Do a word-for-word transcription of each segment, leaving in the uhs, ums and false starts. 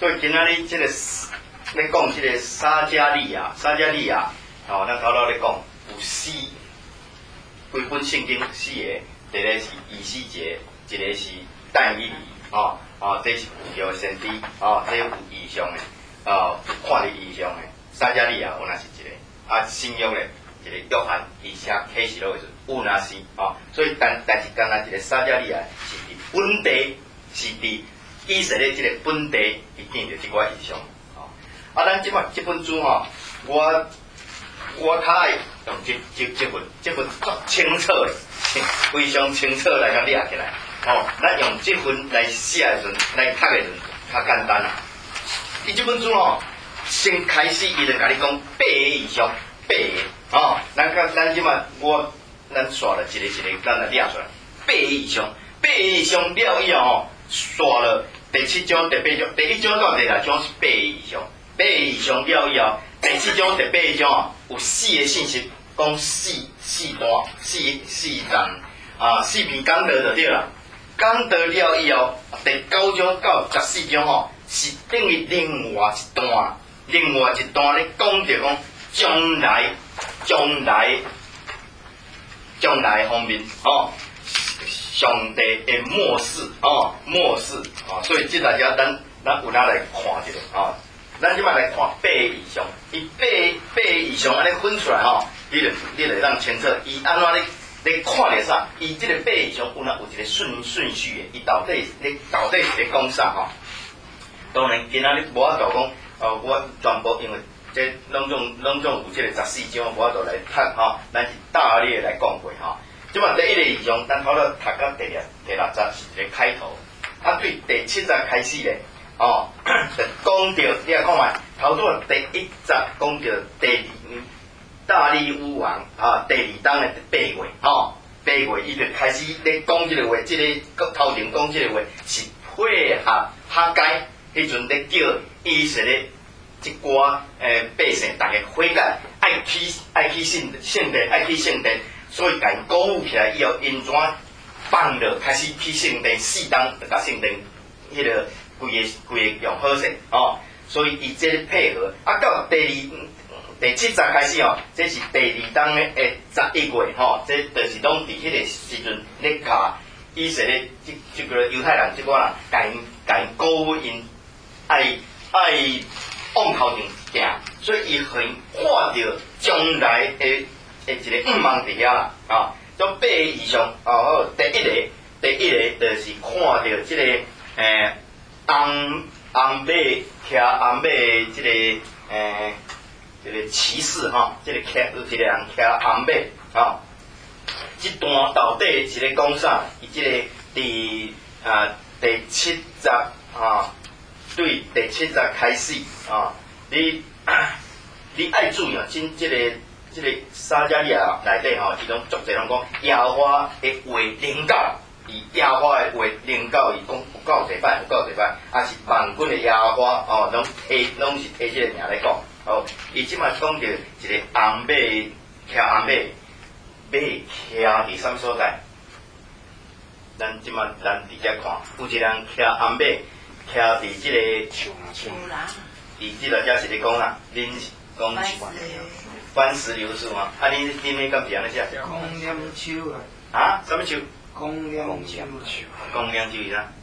所以今仔日即个咧讲即个撒迦利亚，撒迦利亚，哦，咱头头咧讲有四，规本圣经四个，一个是以西结，一个是但以理，哦，哦，这是有的先知，哦，这有异象的，哦，有看到异象的，撒迦利亚有若是一个，啊，新约咧一个约翰，以写启示录的时候有若是，哦，所以但但是干那一个撒迦利亚是伫本地，是伫以色列即个本地，伊见着即寡异象，哦，啊，咱即摆即本书吼，我我较爱用即即即份即份足清楚的，非常清楚来甲掠起来，哦，咱用即份来写的时阵，来读的时阵较简单啦。伊即本书吼，先开始伊就甲你讲八个异象，八个，哦，咱甲咱即摆我咱刷了一个一个，咱来掠出来，八个异象，八个异象了以后吼。刷了第七章、第八章，第一章到第六章是八个异象，八个异象了以后，第七章、第八章啊有四个信息，讲四四段、四四站啊，四篇讲道就对啦。讲道了以后，第九章到十四章吼，是等于另外一段，另外一段咧讲着讲将来、将来、将来方面哦。上帝的末世哦，末世啊、哦，所以即大家咱咱有哪来看一下啊、哦？咱即摆来看八个异象，伊八八个异象安尼分出来吼，你就你就当清楚，伊安怎咧咧看着啥？伊即个八个异象有哪有一个顺顺序的？伊到底咧到底是咧讲啥吼？当然今仔日无法度讲，呃，我全部因为这拢总拢总有即个十四章，无法度来读吼，咱是大略来讲过吼。即嘛第一个异象，咱头头读到第六、第六集是一个开头，啊对第七集开始咧，哦，就讲到你来看觅，头拄第一集讲到第二大利乌王啊，第二当的八月，吼，八月伊就开始咧讲即个话，即、這個头前讲即个话是配合哈该，迄阵咧叫以色列一寡诶百姓，大家悔改，爱去爱去圣圣殿，爱去圣殿。所以，甲因鼓舞起来以后，因怎放了开始去圣殿，四当就甲圣殿迄个规个规个用好势哦。所以，伊这配合啊，到第二第七集开始哦，这是第二当的诶十一月吼、哦，这就是拢伫迄个时阵咧甲以色列即即个犹太人即寡人，甲因甲因鼓舞因爱爱往头前行，所以伊互因看到将来诶。诶，一个五望伫遐啦，啊，种八个异象，哦，好，第一个，第一个就是看到即、這个诶红红马骑红马的即、這个诶，即、這個骑士吼，即、這個骑有一个人骑红马，吼、哦，即段到底是咧讲啥？伊即个第啊第七集啊，对，第七集开始啊，你你爱注意啊，真即、這个。即个撒迦利亚内底吼，伊拢足侪拢讲耶和华的话临到，伊耶和华的话临到，伊讲有够侪摆，有够侪摆，啊是万军的耶和华哦，拢提拢是提即个名来讲。哦，伊即马讲着一个红马骑红马，马骑伫啥物所在？咱即马咱直接看，有一人骑红马，骑伫即个树啦，伊即个则是咧讲啦，恁讲。番石榴树吗？啊，你你你敢是安尼写？公粮树啊！啊，什么树？公粮树。公粮树是啥？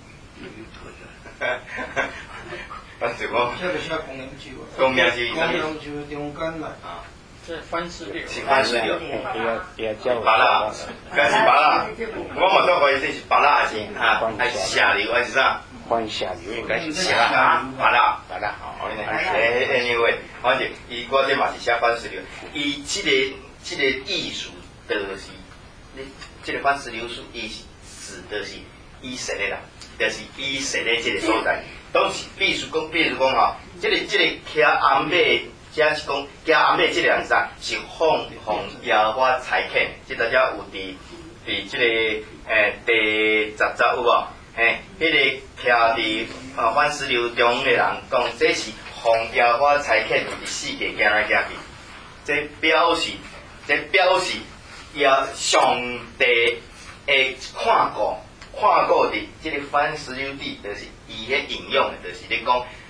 番石榴。这个写公粮树啊。公粮树是啥？公粮树中间啦。啊。这番石榴。是番石榴。也也叫。芭乐，该是芭乐。我嘛都怀疑这是芭乐还是啊？还是夏榴还是啥？番石榴应该是写啊，芭乐，芭乐。诶，anyway， 反正伊我这嘛是写番石榴，伊即、這个即、這个意思就是，你即、這个番石榴树，伊是指的是以色列啦，就是以色列即个所在，都是必须讲，比如讲吼，即、這个即、這个骑红马，则是讲骑红马即个人啥，是奉奉耶和华差遣，即大家有伫伫即个诶第十集有无？嘿，迄、那个徛伫啊番石榴中的人讲，这是奉耶和华差遣，伫世界行来行去。这表示，这表示也上帝会看顾，看顾伫即个番石榴地，就是伊咧引用的，就是咧讲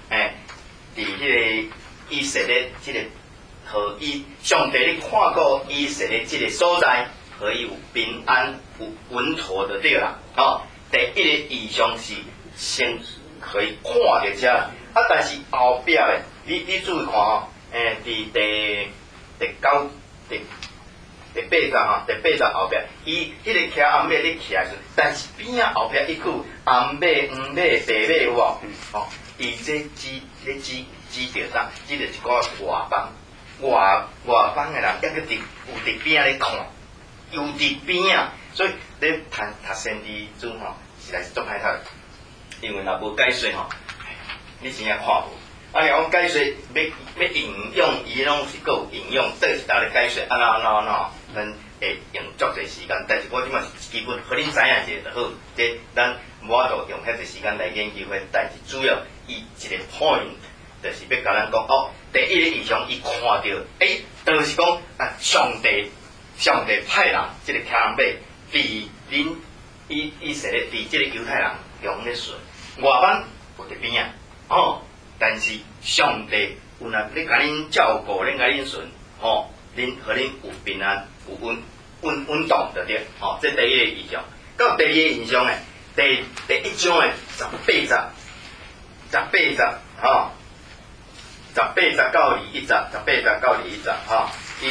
诶，伫迄个以色列即个和伊上帝咧看过以色列即个所在，可以有平安有稳妥的对啦。哦，第一个异象是先可以看到遮，啊，但是后壁诶，你你注意看吼，诶，伫第第九第。第八十吼，第八十后壁，伊迄个骑红马咧骑来时，但是边仔后壁一句红马、黄马、白马有无？哦，伊这指咧指指着啥？指着一个外邦，外外邦诶人，抑个伫有伫边仔咧看，有伫边仔，所以咧读读先知书吼，实在是足歹读，因为若无解说吼，你真正看无。啊，你讲解说要要引用，伊拢是各有引用，这是搭咧解说，安怎安怎安怎，咱会用足侪时间。但是我即马是基本，互恁知影一下就好。即咱无法度用遐侪时间来研究迄，但是主要伊一个 point， 就是要甲咱讲哦，第一个异象伊看到，诶，就是讲啊，上帝上帝派人，即、這个骑人马，伫恁以以色列，伫即个犹太人用咧顺，外邦有伫边啊，哦。但是上帝有若咧甲恁照顾，咧甲恁顺，吼，恁互恁有平安，有稳稳稳当着对，吼，这第一个异象。到第二个异象诶，第第一章诶十八十，十八十，吼，十八十到二一十，十八十到二一十，吼，伊。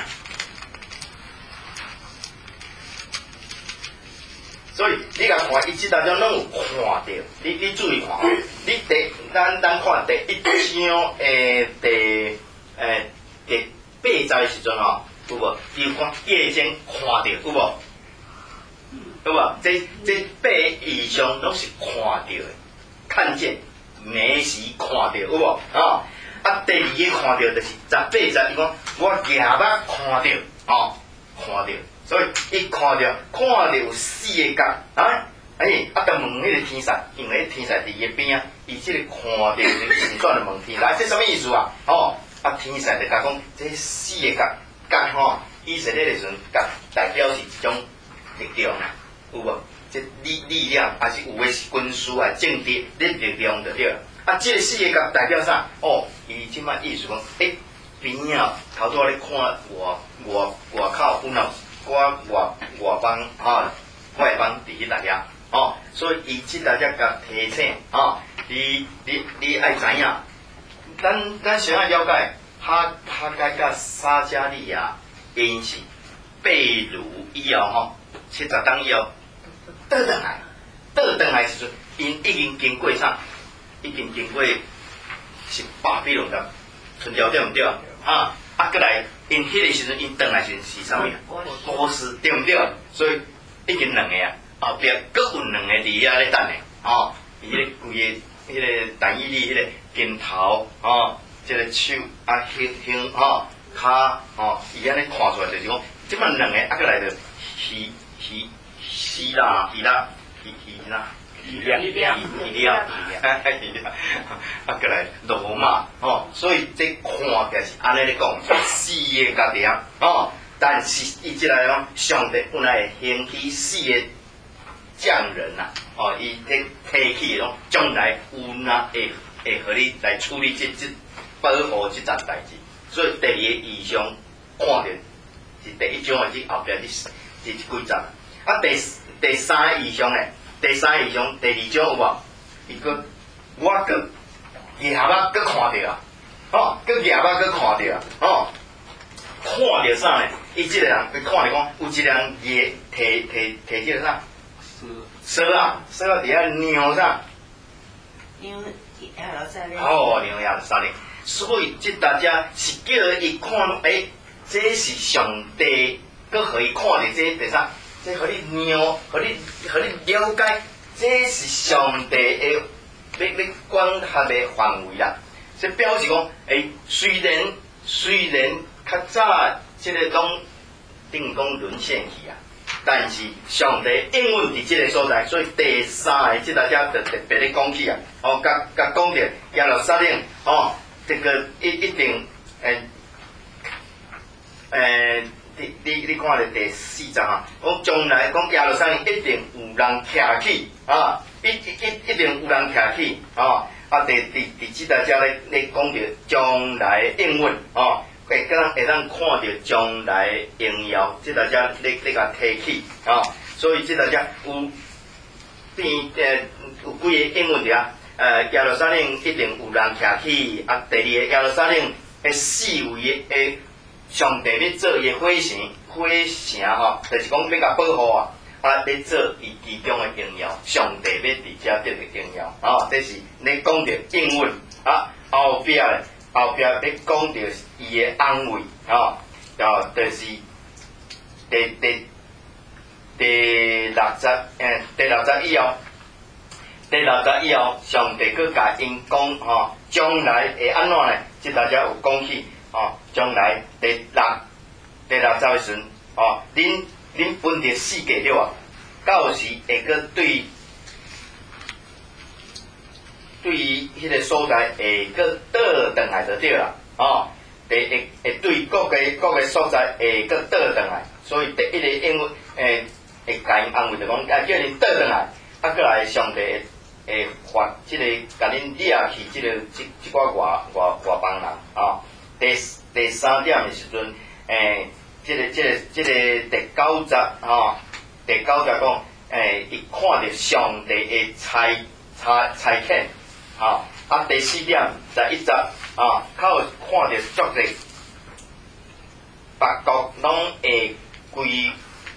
所以你甲看，伊即大种拢有看到，你你注意看哦。你第咱咱看第一章诶第诶第八十诶时阵吼，有无？伊有讲夜间看到，有无？有无？这这八个异象拢是看到诶，看见、明时看到，有无？哦，啊，第二个看到就是十八十，伊讲我夜捌看到，哦，看到。所以伊看着看着有四个角啊，哎，啊，就问迄个天神，因为天神伫伊边啊，伊即个看着就旋转就问天神，这什么意思啊？哦，啊，天神就甲讲，这四个角角吼，以色列的时阵角代表是一种力量啊，有无？这力力量，还是有诶是军事啊、政治的力量就对了。啊，这个四个角代表啥？哦，伊即摆意思讲，诶，边啊头拄仔咧看外外外口有哪？我外外邦吼，外邦伫迄搭遐吼，所以伊即搭只甲提醒吼，你你你爱知影，咱咱先爱了解哈哈该甲撒加利亚因是被掳以后吼，七十当以后倒转来，倒转来时阵，因已经经过啥？已经经过是巴比伦的春条对毋对？啊！啊，过来，因迄个时阵，因转来时是啥物啊？波斯对毋对？所以已经两个啊，后壁搁有两个伫遐咧等咧，哦，伊迄个规个迄个但以理迄个肩头，哦，即、這个手啊，胸胸吼，骹吼，伊安尼看出来就是讲，即摆两个啊，过来就希希希腊希腊希希啦。力量，力量，力量，力量，啊，过来罗马，哦，所以这看起来是安尼咧讲，四个角点，哦，但是伊即来讲，上帝本来会兴起四个匠人呐，哦，伊提提起拢将来有哪会会互你来处理这这保护这件代志，所以第二个异象看到是第一章的这后壁这这几章，啊，第第三个异象咧。第三个异象，第二章有无？伊个我个夜捌搁看到啊，哦，搁夜捌搁看到啊，哦，看到啥呢？伊即个人，伊看到讲，有一个人夜摕摕摕即个啥？蛇啊，蛇啊，伫遐尿啥？ 尿亚罗撒勒。 哦，尿亚罗撒勒。所以即大家是叫伊看，诶、欸，这是上帝，搁互伊看到这第啥？这互你让，互你，互你了解，这是上帝的要要管辖的范围啦。这表示讲，诶、欸，虽然虽然较早即个拢等于讲沦陷去啊，但是上帝应允伫即个所在，所以第三个即大家就特别咧讲起啊，哦，甲甲讲着亚罗撒冷，哦，这个一一定，诶、欸，诶、欸。你你你看咧第四章啊，讲将来讲亚罗撒冷一定有人徛起啊，一一一一定有人徛起啊， 啊，第第第即大家咧咧讲着将来应运哦，会当会当看到将来荣耀，即大家咧咧甲提起哦，所以即大家有变诶有几个应运着啊，呃，耶路撒冷一定有人徛起，啊，第二个耶路撒冷诶四围诶上帝要做伊火城，火城吼，就是讲要甲保护啊。啊！咧做伊其中的荣耀，上帝要伫遮得着荣耀，啊！这是咧讲着应允啊。后壁咧，后壁咧讲着伊的安慰，啊，啊，就是第第第六十诶，第六十以后，第六十以后，上帝佮甲因讲，吼，将来会安怎呢？即大家有讲起，吼，将来第六第六十的时阵，吼，恁。恁分着四界了啊，到时会阁对对于迄个所在会阁倒转来就对啦，哦，会会会对各个各个所在会阁倒转来，所以第一个因为诶会甲因安慰着讲，啊叫恁倒转来，啊过来上帝会会发即个甲恁掠去即个即即寡外外外邦人啊。第第三点的时阵，诶。即、這个、即、這个、即、這个第九节吼，第九节讲，诶，伊看到上帝的差差差遣，吼，啊，第四点十一节，啊，靠看到足多别国拢会归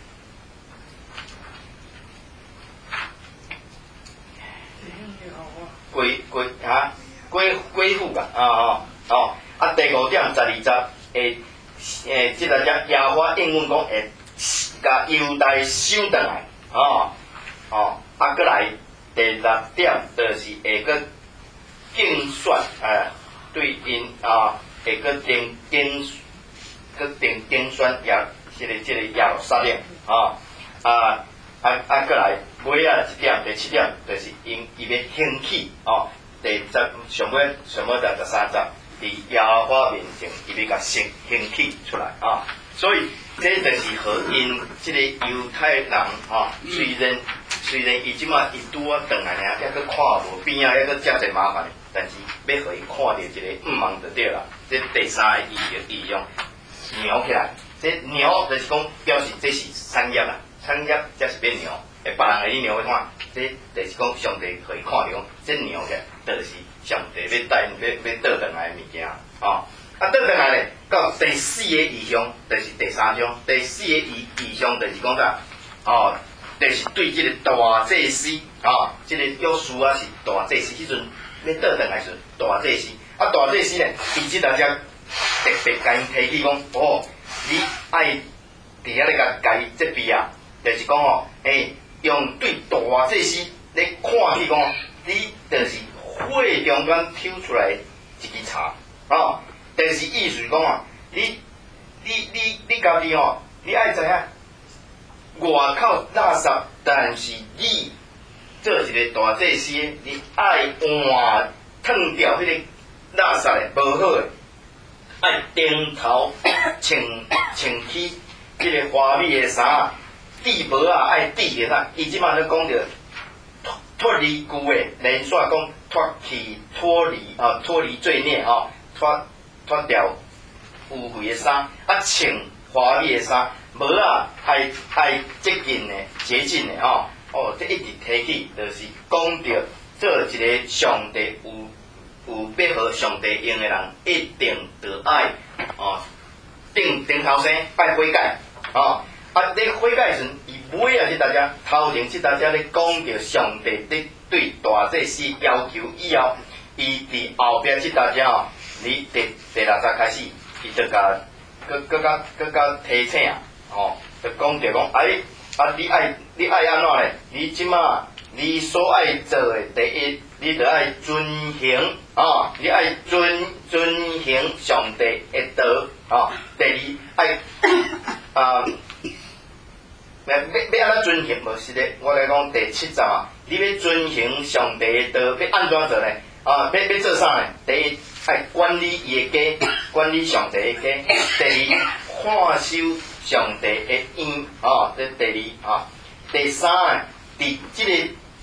归归哈归归附噶，啊吼，哦，啊，第五点十二节会。诶，即个只耶和华应允讲会甲犹大收倒来，吼、哦，吼，啊，过来第六点就是会个竞选，诶，对因啊，会个定定个定定选也，即、這個即、這個耶路撒冷，啊啊啊啊，过来尾啊一點第七點就是因伊要興起，哦，第十上尾上尾就十三節。伫耶和華面前，伊要甲興興起出來啊！所以這就是互因即個猶太人啊，雖然雖然伊即馬伊拄啊轉來爾，抑閣看無邊啊，抑閣遮濟麻煩，但是要互伊看到一個毋茫就對啦。這第三個意意象牛起來，這牛就是講表示這是產業啦，產業才是變牛。誒，別人會牛去看，這就是講上帝互伊看到講，這牛嘅就是。上帝要帶要要倒轉來的物件，哦，啊倒轉來咧，到第四個異象，就是第三章，第四個異異象就是講啥，哦，就是對即個大祭司，哦，即、這個約書亞是大祭司，迄陣要倒轉來時，大祭司，啊大祭司咧，伊即大家特別甲因提起講，哦，你愛佇遐咧甲甲伊這邊啊，就是講哦，誒、欸，用對大祭司咧看起講，你就是。會中間抽出來一支柴，哦，但是意思講啊，你你你你家己吼，你愛知影外口垃圾，但是你做一個大祭司，你愛換燙掉迄個垃圾的無好的，愛頂頭穿穿起迄個華美的衫，地帽啊愛戴個啥，伊即馬咧講着。脫離舊誒，連續講脫去脫離啊，脫離罪孽啊，脫脫掉污穢誒衫，啊穿華美誒衫，無啊愛愛潔淨誒潔淨誒吼，哦，這一直提起就是講到做一個上帝有有要互上帝用誒人，一定得愛哦，頂頂頭生拜悔改哦。啊！你悔改時，伊尾啊，即大家頭前即大家咧講着上帝對對大祭司要求以後，伊佇後壁即大家哦，你第第六節開始，伊就甲佮佮甲佮甲提醒啊，吼，就講着講，哎，啊，你愛你愛安怎咧？你即馬你所愛做誒第一，你著愛遵行啊，你愛遵遵行上帝誒道啊。第二愛啊。要要安怎遵行？無是咧，我來講第七章啊，你要遵行上帝的道，要安怎做呢？啊，要要做啥呢？第一，愛管理伊的家，管理上帝的家；第二，看守上帝的院，啊，這第二啊。第三，佇即個佇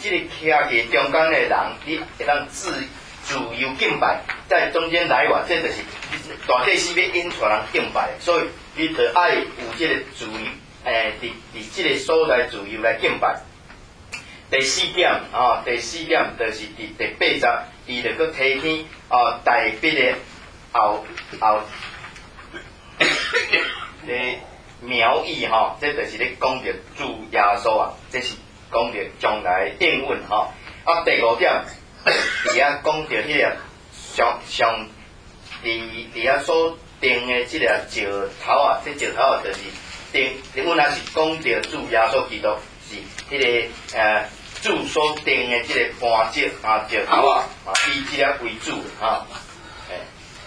即个徛伫中间的人，你会当自自由敬拜，在中间来往，这就是大祭司要引出人敬拜，所以你着爱有即个自由，诶、呃，伫伫即个所在自由来敬拜。第四点啊，第四点就是伫第八十，伊着搁提起啊大笔的后后诶苗裔吼，这就是咧讲着主耶稣啊，这是讲着将来应允吼。啊，第五点，伫遐讲着迄个上上伫伫遐所定的即个石头啊，这石头啊就是定，阮若是讲着主耶稣基督是迄、那个呃。主所定的即个磐石啊，石头啊，啊，以即个为主啊。诶，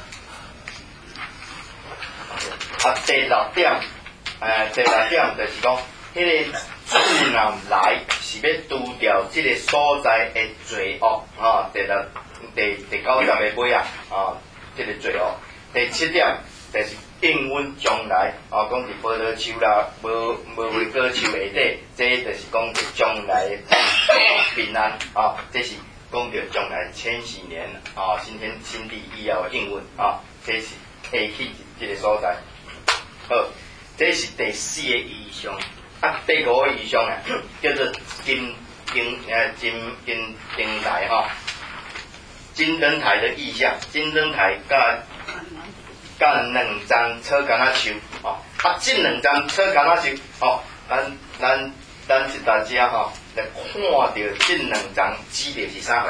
啊，第六点，诶，第六点就是讲，迄、那个主若来是要除掉即个所在的罪恶啊。第六、第第九十个尾啊，啊，即、这个罪恶。第七点就是应允将来，啊，讲是葡萄树啦，无无花果树下底，这就是讲着将来平安啊，这是讲着将来千禧年啊，新天新地以后的应允啊，这是提起这个所在。好，这是第四个意象，啊，第五个意象啊，叫做金金呃金金灯台哈，金灯台的意象，金灯台甲。甲两张草橄榄树，哦，啊，这两张草橄榄树，哦，咱咱咱一大家吼，来看到这两张指的是啥货？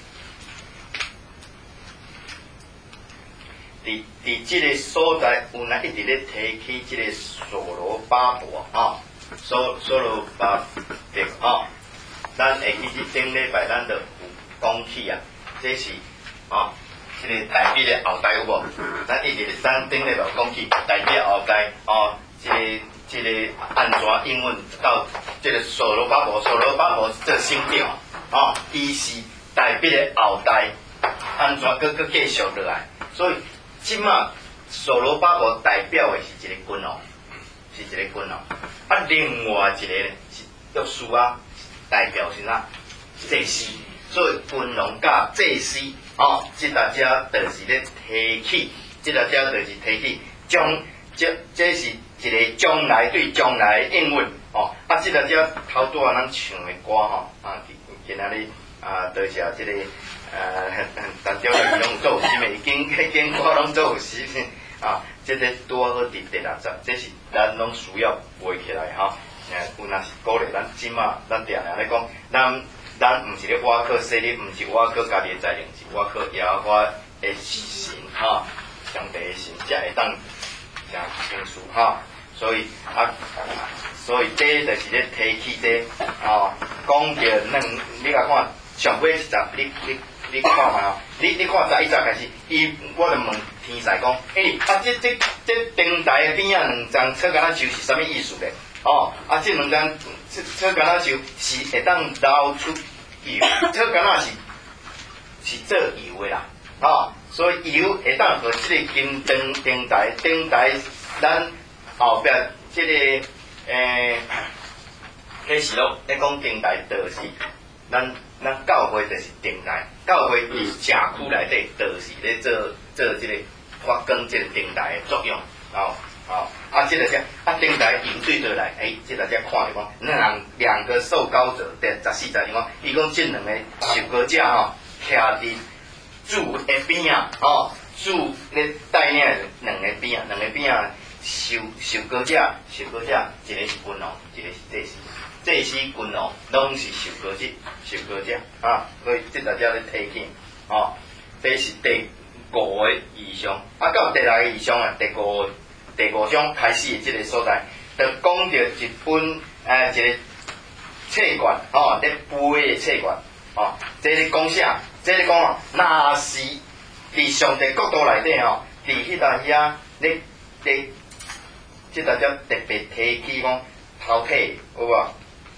伫伫这个所在，有人一直咧提起这个所罗巴伯，吼，所所罗巴伯，吼，咱会记即顶礼拜咱就有讲起啊，这是，哦。这个大笔的后代有无？咱一直咱顶咧就讲起大笔的后代哦，这个这个安怎应允到这个所罗巴伯？所罗巴伯这星调哦，伊是大笔的后代，安怎搁搁继续落来？所以即马所罗巴伯代表的是一个君王，是一个君王。啊，另外一个咧是约书亚，代表是哪？祭司。所以君王甲祭司。哦，即大家就是咧提起，即大家就是提起将，这这是一个将来对将来应允哦。啊，即大家头拄啊咱唱的歌吼，啊，今仔日啊，多谢即、这个呃，陈朝义拢做有心的，经经歌拢做有心啊。即个拄好伫第六十，这是咱拢需要背起来哈。诶，有若是鼓励咱即马，咱定定咧讲，咱。咱毋是咧挖靠势力，毋是挖靠家己的才能，是挖靠耶和华的神哈，上帝的神才会当成成事哈。所以啊，所以这就是咧提起这哦，讲着两，你甲看上尾一集，你你你看嘛吼，你你看十一集开始，伊我就问天使讲，诶、欸，啊这这这灯台边仔两张草橄榄树是啥物意思咧？哦，啊，这两张这草橄榄树是会当流出油，草橄榄是是做油的啦，哦，所以油会当和这个金灯灯台灯台，咱后壁这个诶，启示录咧讲灯台就是咱咱教会就是灯台，教会伫社区内底就是咧做做这个发光这个灯台的作用，哦。哦，啊，这个只啊，灯台引对倒来，诶、欸，这个只看着讲，两两个受膏者，第十四节讲，伊讲这两个受膏者吼，徛伫主的边啊，吼，主咧带领两个边啊，两个边啊，受受膏者，受膏者，一个是君王，一个是祭司，祭司君王拢是受膏者，受膏者啊，所以这个只咧提起，哦，这是第五个意象，啊，到第六个意象啊，第五。第五章开始的这个所在，就讲到一本诶、呃、一个册卷，吼，咧背的册卷，吼，这咧讲啥？这咧讲哦，若是伫上帝国度内底吼，伫迄搭遐咧咧，即大家特别提起讲头体有无？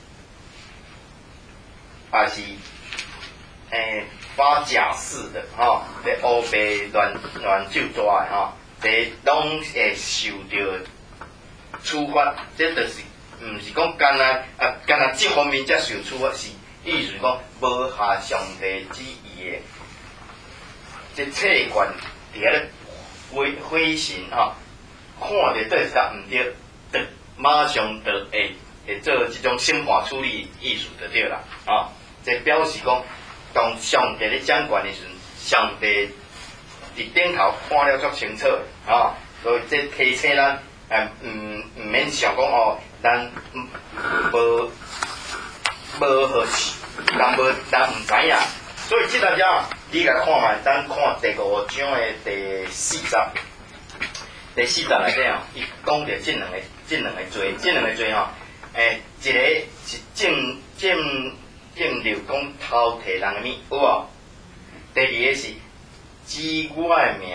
也是诶发假式的，吼，咧乌白乱乱手抓的吼。这拢会受到处罚，这就是毋是讲干那啊干那这方面才受处罚，是意思是讲无下上帝旨意的，这册管伫遐咧飞飞行吼，看着倒是搭毋对，得马上得会会做即种审判处理意思就对啦，啊，这表示讲当上帝咧掌权的时阵，上帝伫顶头看了足清楚的，啊，所以这提醒咱，诶，毋毋免想讲哦，咱无。无好事，人无人毋知影，所以即大家你来看卖，咱看第五章的第四十，第四十内底哦，伊讲着即两个，即两个罪，即两个罪吼，诶，一个是正正正流讲偷摕人的物，有无？第二个是指我的名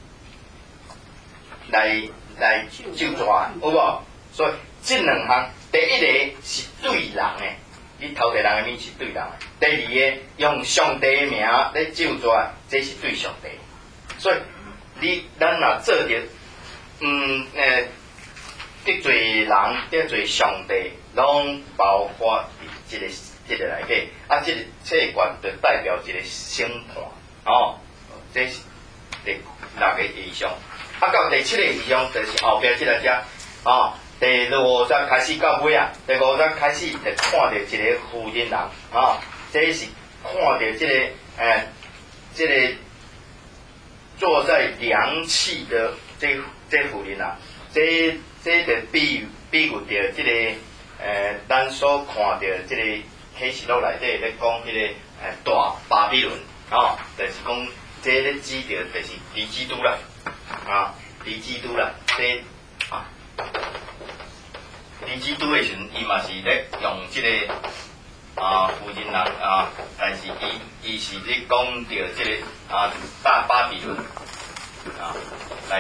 来来救抓，有无？所以即两项，第一个是对人的。你偷摕人的物是对人的，第二个用上帝的名来救抓，这是对上帝。所以你咱若做着，嗯诶，得罪人、得罪上帝，拢包括伫即个即个内底。啊，即个册管就代表一个审判，哦，这是第六个意象。啊，到第七个意象就是后壁即个只，哦。第五十开始到尾啊，第五十开始就看到一个妇人人啊、哦，这是看到这个诶、呃，这个坐在凉气的这这妇人人，这这个比比喻着这个诶、呃，咱所看到这个启示录内底咧讲迄个诶大巴比伦啊、哦，就是讲这咧指着就是敌基督啦，啊，敌基督啦，这啊。敌基督的时阵，伊嘛是咧用即、这个啊妇人人啊，但是伊伊是咧讲着即个啊大巴比伦啊来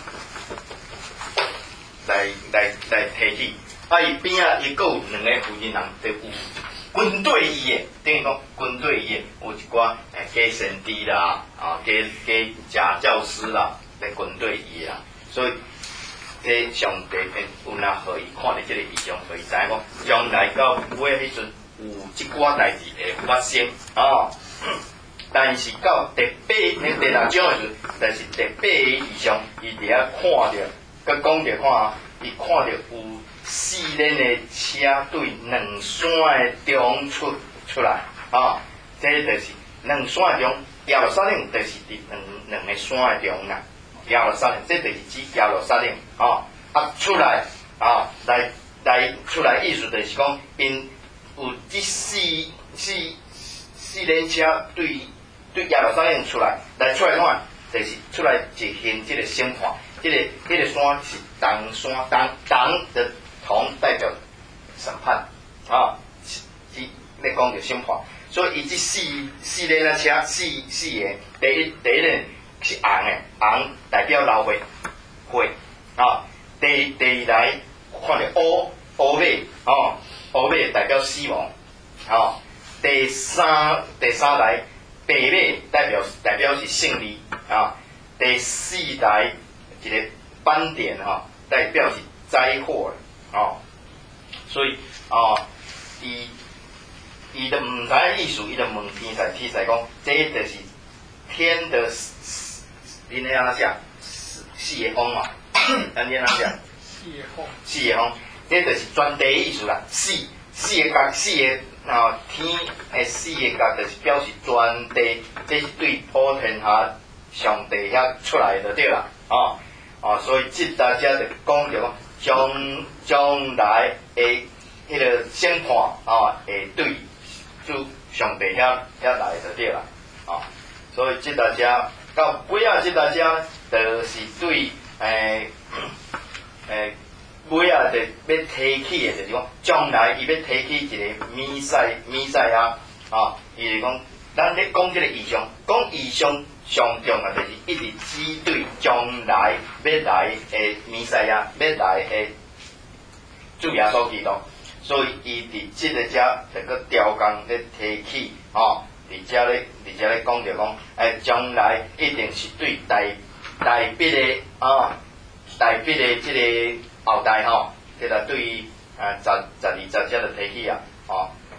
来来来提起。啊，伊边仔伊佫有两个妇人人，就有军队伊的，等于讲军队伊的有一寡诶假先知啦，啊假假假教师啦，咧军队伊啦，所以。这上帝有哪互伊看到即个异象，互伊知影讲，将来到尾迄阵有即寡代志会发生哦。但是到第八、第六章的时候，但是第八个异象，伊伫遐看着，佮讲着看啊，伊看着有四轮的车队两山的中出出来啊、哦，这就是两山中，耶路撒冷就是伫两两个山的中啊。耶路撒冷，这就是指耶路撒冷啊！啊，出来啊，来来出来，意思就是讲，因有这四四四轮车对对耶路撒冷出来，来出来看，就是出来执行这个审判。这个这个山是铜山，铜铜的铜代表审判啊，是咧讲着审判。所以伊这四四轮啊车，四四个，第一第一轮。是红的，红代表老血血啊。第第二来看到乌乌马哦，乌马代表死亡哦。第三第三来白马代表代表是胜利啊。第四来一个斑点哈、哦，代表是灾祸哦。所以哦，伊伊就毋知影意思，伊就问天才天才讲，这就是天的。恁咧安怎写？四四个风嘛，咱咧安怎写？四个风。四个风，这就是专地意思啦。四四个角，四个啊天诶，四个角就是表示专地，这是对普天下上帝遐出来就对啦。哦哦，所以即大家就讲着讲将将来诶迄个审判啊，会对就上帝遐遐来就对啦。哦，所以即大家。到尾仔即大家就是对诶诶尾仔就要提起的，就是讲将来伊要提起一个弥赛弥赛亚啊，伊是讲咱咧讲即个异象，讲异象上重啊，就是一直指对将来要来诶弥赛亚，要来诶主耶稣基督，所以伊伫即个遮就个雕工咧提起哦。伫遮咧，伫遮咧讲着讲，诶，将来一定是对台台北的啊，台北的即个后代吼，即个对于啊十十二十遮就提起啊，哦，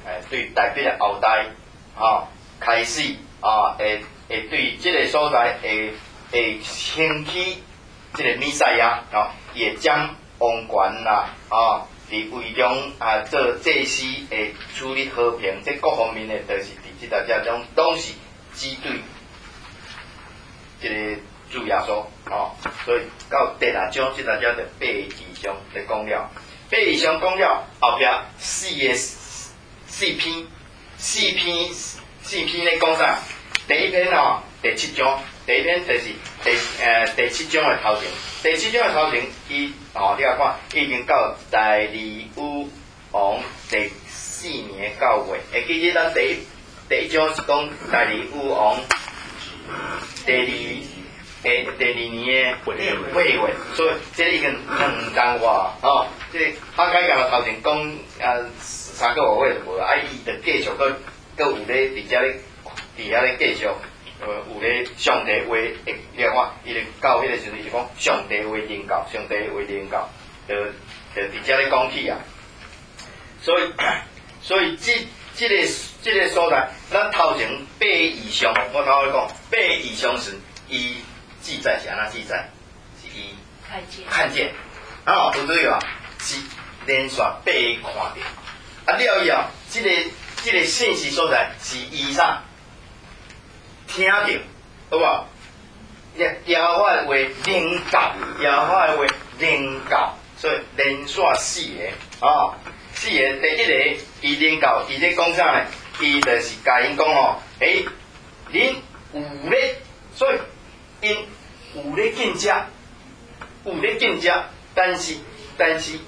诶，对台北的后代，吼开始啊，会会对即个所在会会兴起即个弥赛亚，吼，也将王权啦，啊，伫位中啊做祭司，会处理和平，即各方面的，就是伫即大家种拢是基对即个主耶稣，吼，所以到第六章即大家就八义章就讲了，八义章讲了后壁四个四篇，四篇四篇咧讲啥？第一篇吼，第七章，第一篇就是第诶、呃、第七章的头前，第七章的头前，伊吼你来看，已经到大利乌王第四年九月，会记得咱第一第一章是讲大利乌王第二诶第二年的八月，所以这已经两单话吼，即、这个阿改甲头前讲啊三个月就无啊，伊就继续搁搁有咧伫遮咧。伫遐咧继续，呃，有咧上帝话，你来看，伊咧到迄个时阵就讲上帝话领教，上帝话领教，就就伫遮咧讲起啊。所以，所以即即个即个所在，咱头前八以上，我头先讲八以上时，伊记载是安怎记载？是伊看见， 看见，啊，有对啊，是连续八个看到，啊了以后，即个即个信息所在是伊啥？听到，好无？耶耶和华的话领教，耶和华的话领教，所以连续四个，哦，四个第一个伊领教，伊咧讲啥呢？伊就是甲因讲哦，诶、欸，恁有咧，所以因有咧竞食，有咧竞食，但是但是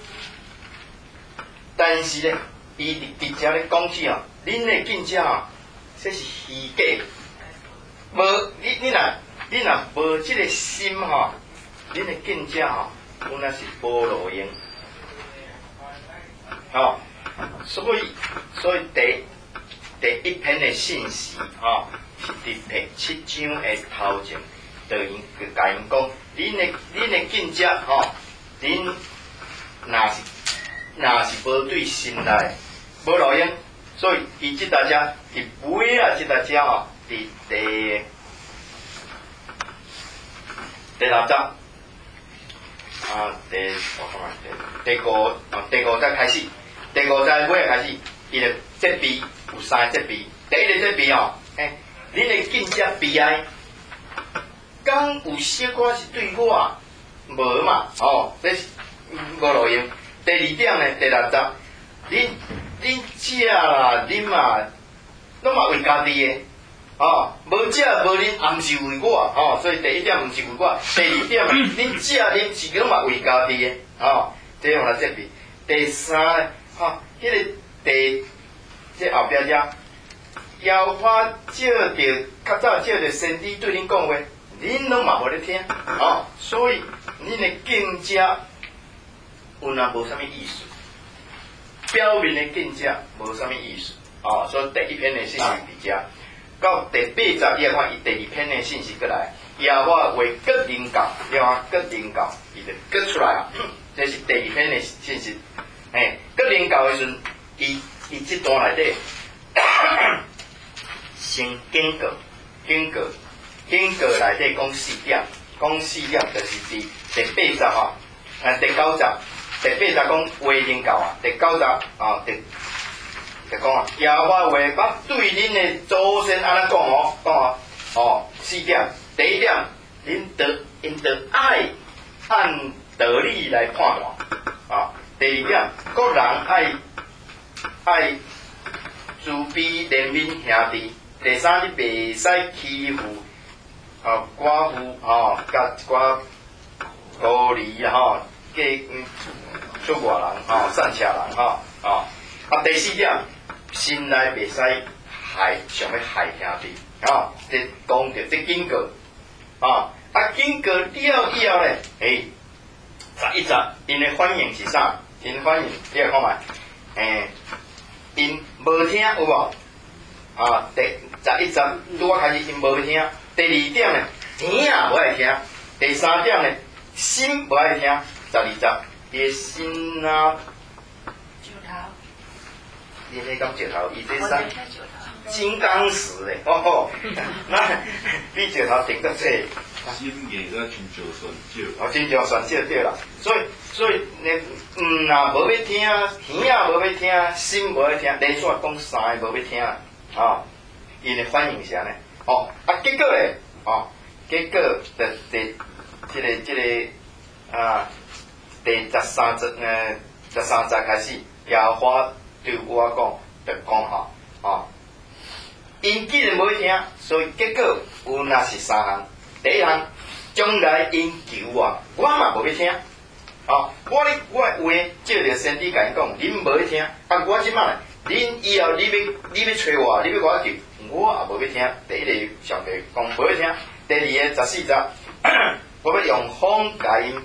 但是咧，伊直接咧讲起哦，恁的竞食哦，这是虚假。无，你你若你若无即个心吼，恁的境界吼，本来是无路用，吼，所以所以第第一篇的信息吼，是伫第七章的头前，就因甲因讲，恁的恁的境界吼，恁若是若是无对心内无路用，所以伊即大家伫尾啊，即大家吼。第第第六章啊，第我看下第第五啊，第五章开始，第五章尾开始，伊就责备有三个责备。第一个责备哦，诶，恁的竞争悲哀，敢有小可是对我无嘛？哦，这是无路用。第二点呢，第六章，恁恁食啦，恁嘛，拢嘛为家己的。哦，无食无啉，也毋是为我，哦，所以第一点毋是为我，第二点，恁食啉是拢嘛为家己的，哦，这样来责备。第三，吼、哦，迄、那个第，这后壁遮，耶和华照着较早照着先知对恁讲话，恁拢嘛无咧听，哦，所以恁的竞争有若无啥物意思，表面的竞争无啥物意思，哦，所以第一篇的信息伫遮。到第八十，你来看伊第二篇的信息过来，耶和华话各领教，你看各领教，伊就各出来啊。这是第二篇的信息。诶，各领教的时阵，伊伊这段内底先警告，警告，警告内底讲四点，讲四点就是伫第八十吼，啊第九十，第八十讲话领教啊，第九十啊第。就讲啊，耶和华话，我对恁的祖先安尼讲哦，讲哦，哦，四点，第一点，恁得因得爱按道理来判断，啊，第二点，各人爱爱慈悲怜悯兄弟，第三，你袂使欺负啊寡妇吼，甲一寡孤儿吼，嫁嗯出外人吼，散车人吼，啊，啊第四点。心内袂使害，想要害兄弟，啊！这讲着这警告，啊！啊警告了以后咧，诶，十一集因的反应是啥？因反应你来看觅，诶，因无听有无？啊，第十一集拄我开始因无听，第二点咧，耳无爱听，第三点咧，心无爱听，十二集伊的心啊。 你迄敢石头，伊这啥？金刚石嘞，哦吼，那比石头顶得济。 心硬个亲像酸椒。 哦，亲像酸椒对啦，所以所以你嗯啊无要听，耳啊无要听，心无要听，连续讲三个无要听啊，哦，因的反应是安尼，哦啊结果咧，哦结果第第即个即个啊第十三节呃十三节开始，耶和华对我讲，就讲吼，哦，因既然无要听，所以结果有若是三项，第一项。将来因求我，我嘛无要听。哦，我咧我的话，照着先知甲因讲，恁无要听。啊，我即摆，恁以后你要你要找我，你要我求，我也无要听。第一个上帝讲无要听，第二个十四节，我要用风甲因，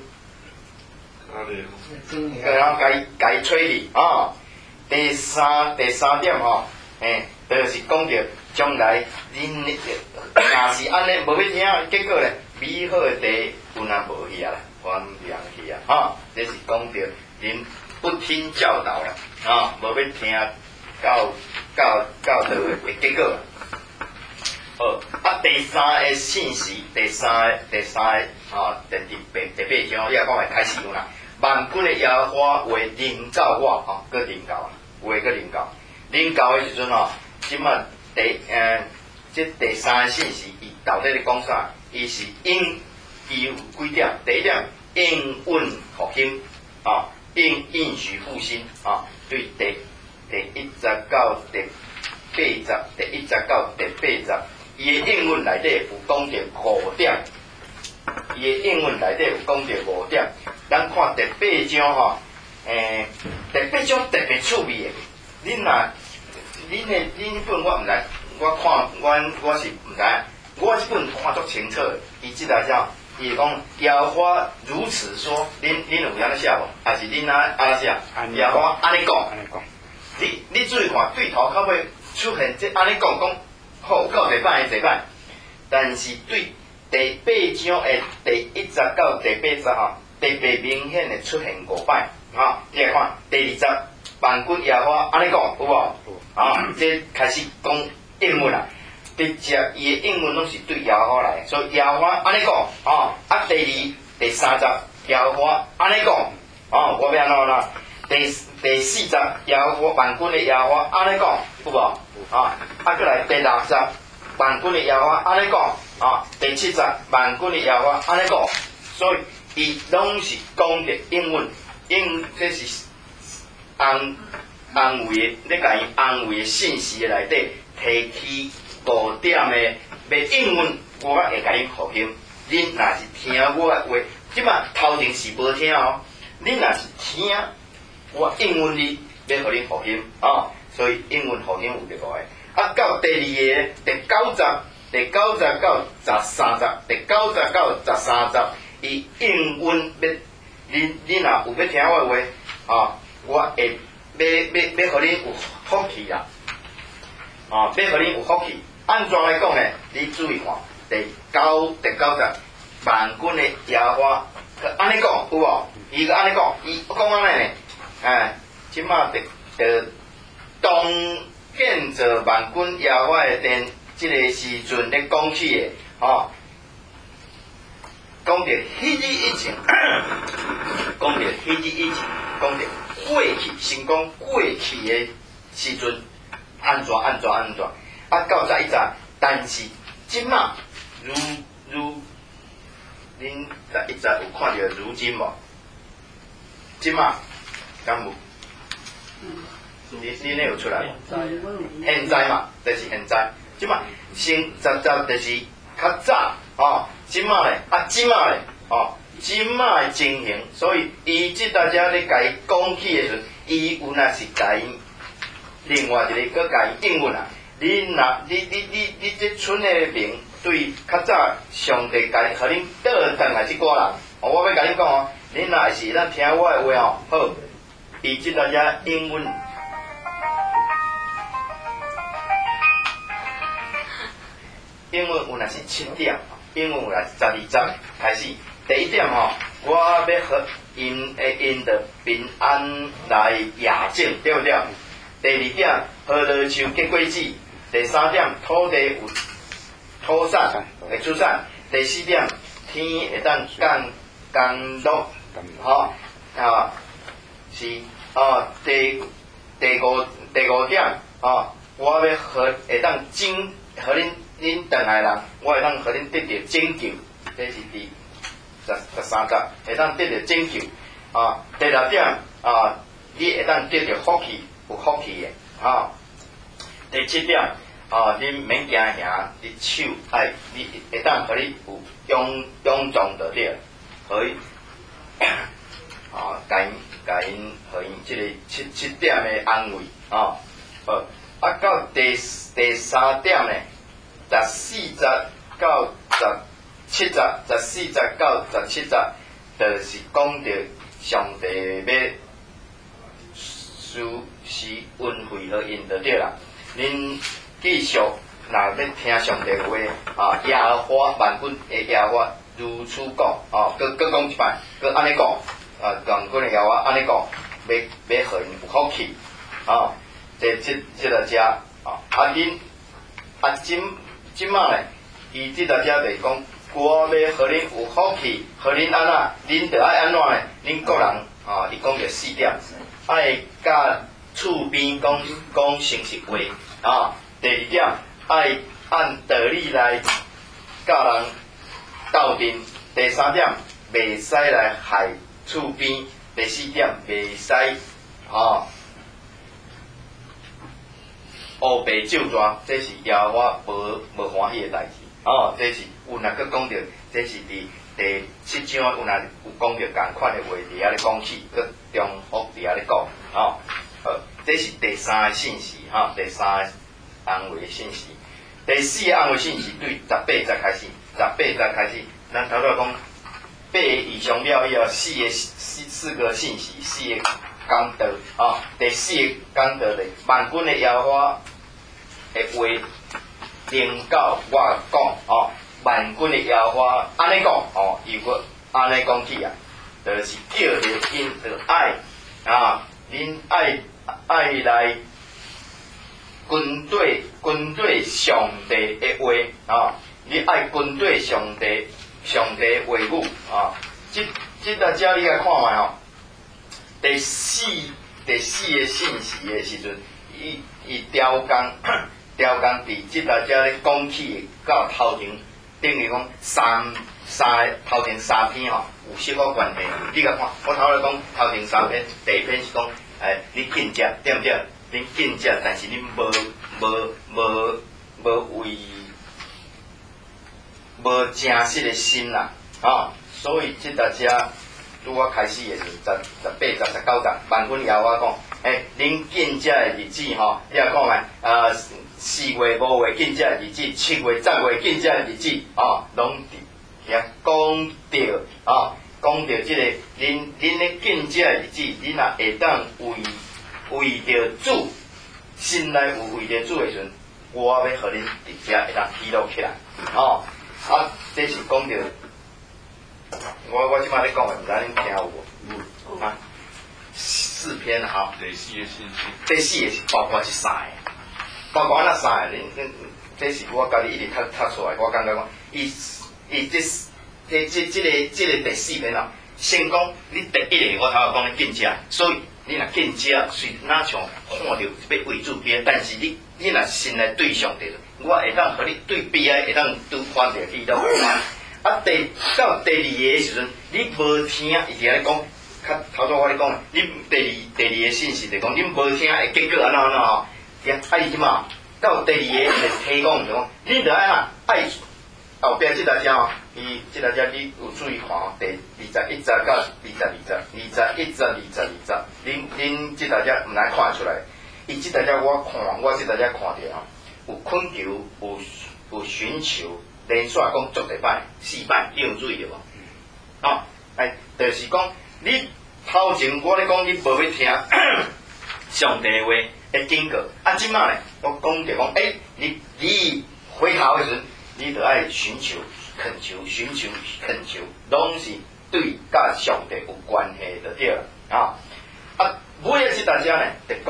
然后甲伊甲伊吹去。哦，第三第三点吼，诶，就是讲着将来恁若是安尼无要听，结果咧。美好的地有若无去啊啦，原谅去啊，吼，这是讲到恁不听教导啦，啊，无要听到到到倒的结果。好，啊，第三个信息，第三个第三个啊，第第八第八章，你也讲会开始有啦。万军的耶和华话临到我，吼，搁临到啊，话搁临到，临到的时阵吼，即摆第呃，即第三个信息，伊到底咧讲啥？伊是应，伊有几点？第一点，应允复兴，啊，应应许复兴，啊，对第第一节到第八节，第一节到第八节，伊的应允内底有讲着五点，伊的应允内底有讲着五点。咱看第八章吼，诶、欸，第八章特别趣味的，恁若恁的恁本我毋知，我看我我是毋知。我即本看足清楚，伊即个叫，伊讲耶和华如此说，恁恁有安尼写无？还是恁安安尼写？耶和华安尼讲。安尼讲。你你注意看，对头到尾出现即安尼讲讲，好到第摆第摆，但是对第八章的第一节到第八节吼，特别明显的出现五摆，哈，你来看第二节，万军耶和华安尼讲，有无？啊，这开始讲英文啦。直接伊的英文拢是对耶和华来，所以耶和华安尼讲，哦，啊第二、第三节耶和华安尼讲，哦，我要安怎啦？第第四节耶和华万军的耶和华安尼讲，有无？啊，啊，过来第六节万军的耶和华安尼讲，啊，第七节万军的耶和华安尼讲，所以伊拢是讲着英文，英这是安安慰的，咧甲伊安慰的信息内底提起。五点的要应允，我会甲恁复兴。恁若是听我的话，即摆头前是无听哦。恁若是听我应允你，要互恁复兴哦。所以应允复兴有着个个。啊，到第二个第九节，第九节到十三节，第九节到十三节，伊应允要恁恁若有要听我的话，啊，我会要要要互恁有福气啦，啊，要互恁有福气。按怎来讲呢？你注意看，第九第九节，万军的耶和华，佮安尼讲有无？伊佮安尼讲，伊讲安尼呢？哎，即马着着当建造万军耶和华的殿，即个时阵咧讲起的，吼，讲着迄日以前，讲着迄日以前，讲着过去，先讲过去的时阵，安怎安怎安怎。啊，到十一节，但是即马如如，恁十一节有看到如今无？即马敢有？你你那有出来无？现在嘛，就是现在。即马先十节就是较早哦，即马咧啊，即马咧哦，即马的情形，所以伊即大家咧甲伊讲起的时阵，伊有若是甲伊另外一个搁甲伊应允啊。你若你你你你这村的名对较早上帝甲互恁倒转来即寡人，我要甲恁讲哦，恁若是咱听我的话哦，好，伊即大家英文，英文有若是七点，英文有若是十二节开始。第一点吼，我要互因会因着平安来亚境，对不对？ 第二點，何樂樹結果子。第三點，土地有土產會出產。第四點，天會當降降落，吼啊是哦。第第五第五點哦，我要和會當拯和恁恁當下人，我會當和恁得到拯救，這是第十十三集會當得到拯救啊。第六點啊，你會當得到福氣，有福氣嘅啊。第七點。哦，你毋免驚嚇，你手愛你會當互你有勇勇壯着了，互伊哦，甲因甲因互因即個七七點的安慰哦。好，啊到第第三點呢，十四節到十七節，十四節到十七節，就是講到上帝要施施恩惠互因就對啦，恁。繼續，若要聽上帝話，啊，耶和華萬軍的耶和華如此講，哦，佮佮講一擺，佮安尼講，啊，萬軍的耶和華安尼講，要要互因有福氣，啊，即即即個遮，啊，啊恁啊今今仔咧，伊即個遮就是講，我要互恁有福氣，互恁安怎，恁着愛安怎咧？恁個人，啊，伊講着四點，愛甲厝邊講講誠實話，啊。第二點，愛按道理來教人鬥陣；第三點，袂使來害厝邊；第四點，袂使吼烏白咒詛，這是耶和華無無歡喜的代志。哦，這是有若閣講到，這是佇第七章有若有講到共款的話，佇遐咧講起，閣重複佇遐咧講。哦，好，這是第三個信息，哈、哦，第三個。安慰的信息，第四個安慰信息對十八節開始，十八節開始，咱頭拄講八個以上了以後，四個四四個信息，四個講道啊。第四個講道咧，萬軍的耶和華的話領到我講哦，萬軍的耶和華安尼講哦，如果安尼講起啊，就是叫着因着愛啊，恁愛愛來。軍隊軍隊上帝的話啊，你愛軍隊上帝上帝話語啊，即即個遮你來看覓吼，第四第四個信息的時陣，伊伊雕工雕工佇即個遮咧講起到頭前，等於講三三頭前三篇吼有小可關係，你來看，我頭來講頭前三篇，第一篇是講誒、欸、你緊食對毋對？恁緊食，但是恁無無無無為無誠實的心啦，啊！所以即個遮拄我開始的時陣，十十八、十十九節，萬軍耶和華講，誒，恁緊食的日子吼，你來看覓，啊，四月、五月緊食的日子，七月、十月緊食的日子，啊，攏佇遐講到，啊，講到即個恁恁咧緊食的日子，恁若會當為。為着主，心內有為着主的時陣，我要互恁佇遮會當記錄起來。哦，啊，這是講着，我我即擺咧講的，毋知恁聽有無？嗯。啊，四篇哈。第四個信息。第四個是包括即三個，包括安那三個，恁恁，這是我家己一直讀讀出來，我感覺講，伊伊這這這這個這個第四篇啊，先講你第一個，我頭先講你緊食，所以。你若緊食，雖哪像看到要為主邊，但是你你若心內對上帝，我會當互你對邊，會當拄看到你都啊。第到第二個時陣，你無聽，伊就咧講，較頭拄我咧講，你第二第二個信息就講，你無聽會結果安怎安怎吼？啊，伊即嘛到第二個就提講就講，你著愛啊愛後壁即個遮吼，伊即個遮你有注意看吼，第二十一節到二十二節，二十一節、二十二節，恁恁即個遮毋難看出來，伊即個遮我看，我即個遮看着吼，有困求，有有尋求，連續講足一擺、四擺，你有注意着無？哦，哎，就是講你頭前我咧講，你無要聽上帝話的警告，啊，即擺咧我講着講，誒，你你回頭的時陣。你著愛尋求、懇求、尋求、懇求，攏是對甲上帝有關係就對啦。啊，啊，每一即大家呢，就講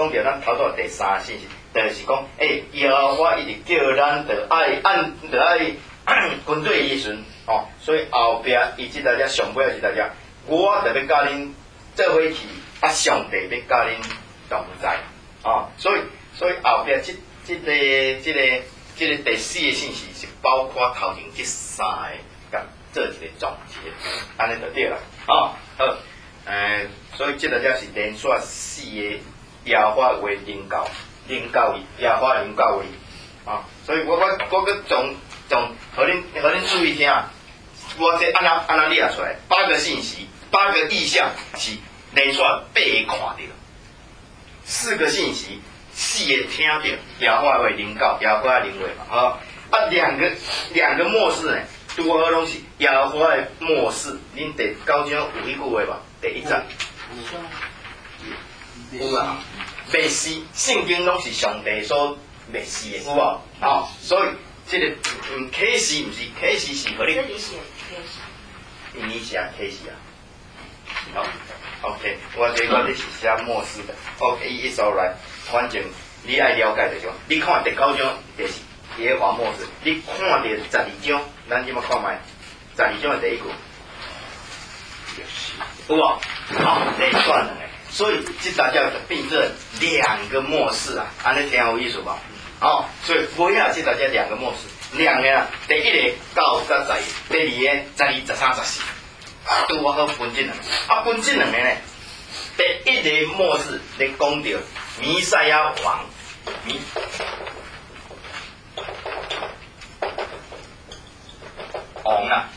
讲到咱头拄第三个信息，就是讲，诶、欸，耶和华一直叫咱得爱按得爱跟对伊时阵，哦，所以后壁伊即大家上尾是大家，我特别教恁做伙去，啊，上帝要教恁同在，哦，所以所以后壁即即个即、这个即、这个第四个信息是包括头前即三个，甲做一个总结，安尼就对啦，哦，好，诶、所以即大家是连续四个耶和华为领教，领教伊耶和华领教伊，啊，所以我我我佮从从，互恁互恁注意听，我这安那安那列出来，八个信息，八个意象是连续八个看到，四个信息，四个听到，耶和华为领教，耶和华领会嘛，啊，啊两个两个末世呢，拄好拢是耶和华的末世，恁第九章有迄句话吧？第一章。有啊，灭世，圣经拢是上帝所灭世的，有无？哦，所以这个嗯启示毋是启示是互你。 这里写启示。 你写启示啊？好 ，OK， 我这我这是写末世的 ，OK，it's alright， 反正你爱了解就行。你看第九章就是耶和华末世，你看到十二章，咱即马看卖十二章的第一句，有无？好，第段两个。所以这大家就变这两个末世啊，安尼听有意思吧？好，所以不要这大家两个末世，两个啊，第一个到十十，第二个十二、十三、十四，拄我好分这两个。啊，分这两个呢，第一个末世咧讲到弥赛亚王，弥王啊，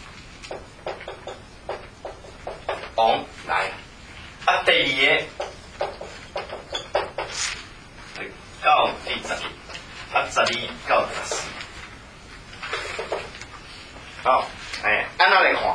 王来。啊，第二个到第十日，啊，十二到十四，好，哎，安怎来看？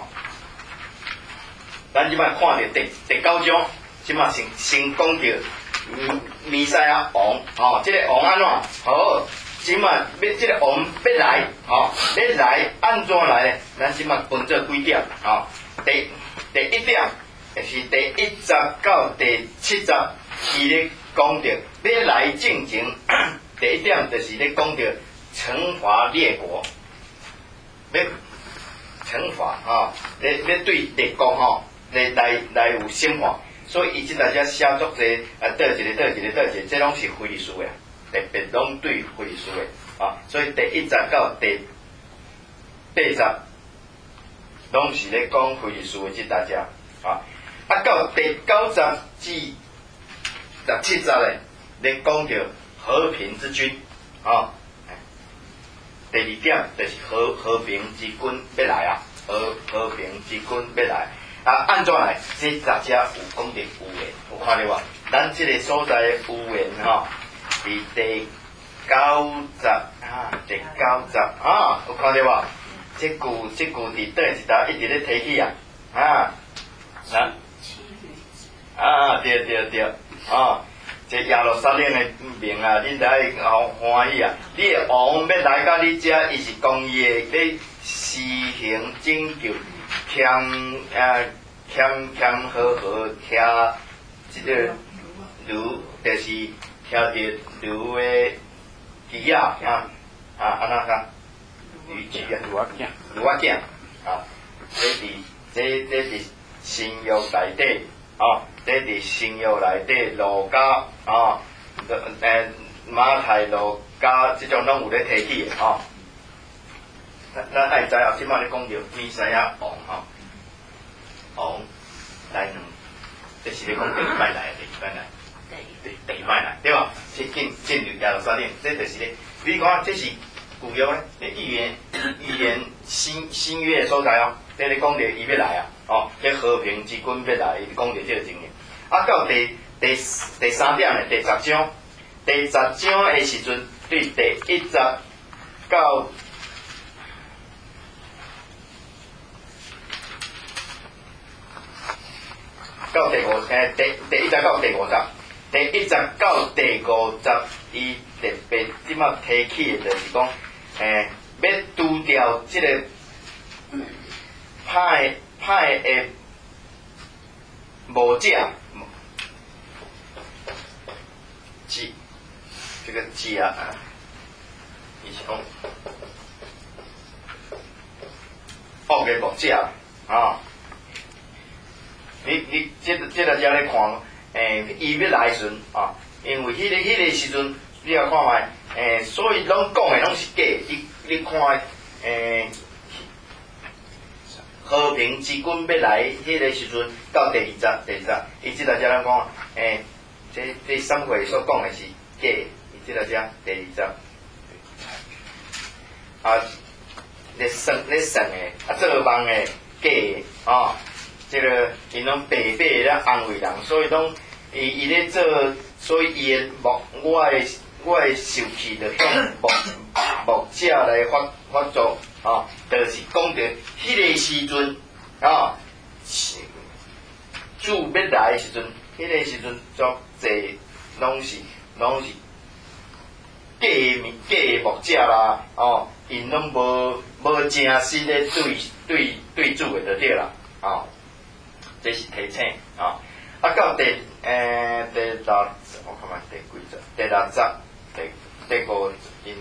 咱即摆看到第第九章，即摆先先讲到弥弥赛亚王，哦，即、这个王安怎？好，即摆要即、这个王要来，哦，要来安怎来呢？咱即摆分做几点？哦，第第一点。就是第一集到第七集，伊咧讲到要来进前，第一点就是咧讲到惩罚列国，要惩罚吼，要要对列国吼来来来有审判，所以伊即大家写作者啊，倒一个倒一个倒一个，这拢是非利士的，特别拢对非利士的啊，所以第一集到第八集，拢是咧讲非利士的即大家啊。啊，到第九集至十七集咧，咧讲到和平之君，啊，第二点就是和和平之君要来啊，和和平之君要来，啊，安怎来？这大家有讲到有言，有看到无？咱这个所在的有言吼，伫第九集啊，第九集啊，有看到无？这句这句伫倒一搭一直咧提起啊，啊，啊。啊，对对对，啊，这耶路撒冷的名啊，恁着爱好欢喜啊！你的王要来到你遮，伊是公义的，咧施行拯救，谦啊谦谦和和听即个如，就是听着如的鸡啊啊啊安怎讲？鱼鸡啊，如啊囝，如啊囝啊，这伫这这是新约内底。啊，这伫新约内底，路加啊，诶马太、路加即种拢有咧提起的吼。咱咱爱知哦，即摆咧讲着弥赛亚王吼，王来两，这是咧讲第一摆来，第一摆来，第第一摆来，对吧？即进进入耶路撒冷，这就是咧，你看这是旧约咧，预言预言新新约的所在哦。这咧讲着伊要来啊，哦，这和平之君要来，伊讲着这个情形。啊，到第第第三点咧，第十章，第十章的时阵，对第一集到到第五诶，第第一集到第五集，第一集到第五集，伊特别即马提起的就是讲，诶，要除掉即个。歹歹的无者， 这个家啊，伊是讲恶嘅木者啊。你你即即个遮咧看，诶、欸，伊要来时阵啊，因为迄、那个迄、那个时阵，你要看卖，诶、欸，所以拢讲诶拢是假。你你看，诶、欸，和平之君要来迄个时阵，到第二集，第二集，伊即个遮咱讲，诶、欸，这这三回所讲诶是假，伊即个遮第二集，啊，咧算咧算诶，啊做梦诶假诶，啊。这个因拢白白咧安慰人，所以拢伊伊咧做，所以伊诶目，我诶我诶受气着向目目者来发发作，哦，就是讲着迄个时阵，哦，主要来诶时阵，迄、那个时阵足侪拢是拢是假面假诶目者啦，哦，因拢无无正式咧对对对主诶就对啦，哦。这是提醒啊！啊，到第诶、呃、第六，我看下第几集？第六集，第第五因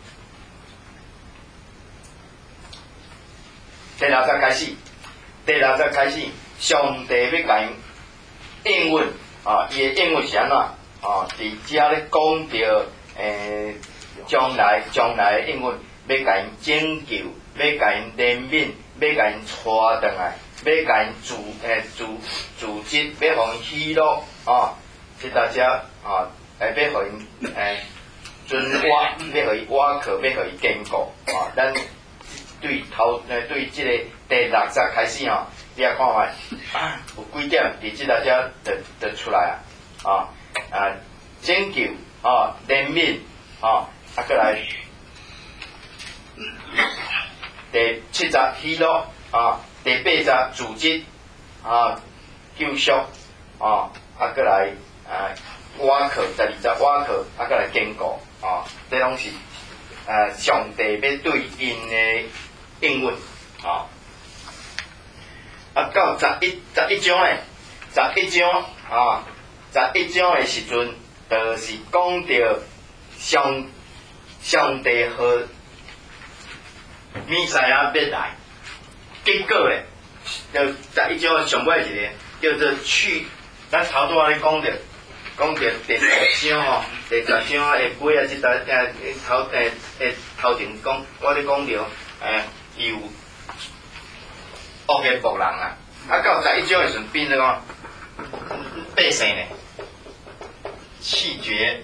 第六集开始，第六集开始，上帝要甲因应允啊！伊诶应允是安怎啊？伫遮咧讲着诶，将来将来诶应允，要甲因拯救，要甲因怜悯，要甲因带转来。要甲因自诶自自责，要互因喜乐啊！即大家啊，诶，要互因诶准瓦，要互伊瓦靠，要互伊坚固啊！咱对头诶，对即个第六集开始吼，你也看卖，有几点伫即大家就就出来啊！啊啊，拯救啊，怜悯啊，啊，过来第七集喜乐啊。第八集自责啊，救赎啊，啊，过来啊，瓦靠十二集瓦靠，啊，过来坚固啊，这拢是呃上帝要对因的应允啊。啊，到十一十一章咧，十一章啊，十一章的时阵，就是讲到上上帝和弥赛亚要来。结果咧，就十一章上尾一个叫做去，咱头拄仔咧讲着，讲着第十章吼，第十章下尾啊，即搭诶头诶诶头前讲，我咧讲着诶有恶嘅仆人啊，啊到十一章的时阵变做讲百姓咧气绝，